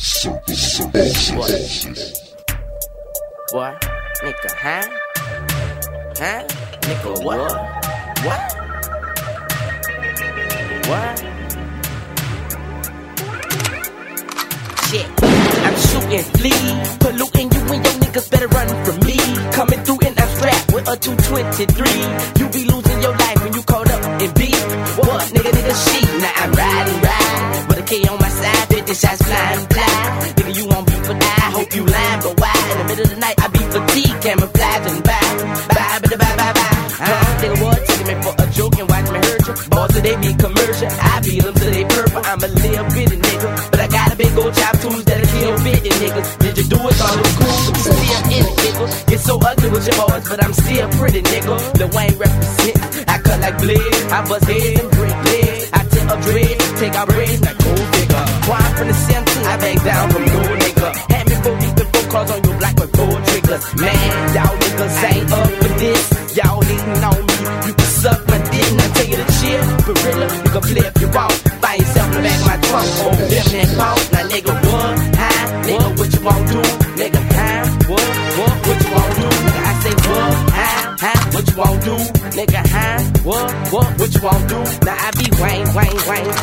What? Nigga, huh? Huh? Nigga, what? What? What? Shit, I'm shooting fleas, polluting you and your niggas better run from me. Coming through and I'm strapped with a 223. You be losing your life when you caught up in beef. What? Nigga, shit. Now I'm riding with a K on my side, 50 shots flying fly. Nigga, you won't be for die, hope you lying, but why? In the middle of the night, I be fatigued, camouflage and bye. Nigga, what? Taking me for a joke and watch me hurt you. Boss, they be commercial, I beat them till they purple. I'm a little bitty nigga, but I got a big old chop tools that'll kill 50 niggas. Did you do it? Thought it was cool, but you still in it, nigga. Get so ugly with your boys, but I'm still pretty, nigga. Lil Wayne represent, I cut like blade, I bust heads and break legs. I tip up dread, take out braids, like gold digger. Why I'm from the 17, I back down from no nigga. Had me 4 weeks before cars on your block with 4 triggers. Man, y'all niggas ain't up for this. Y'all hating on me, you can suck my dick. And I tell you the chill, gorilla, you can play if you want. Find yourself in the back of my trunk, oh, them that phone. Now nigga, what? Huh? Nigga, what you won't do? Nigga, huh? What you won't do? Nigga, I say what? Huh? What you won't do? Nigga, huh? What you won't do? Now I be Wayne,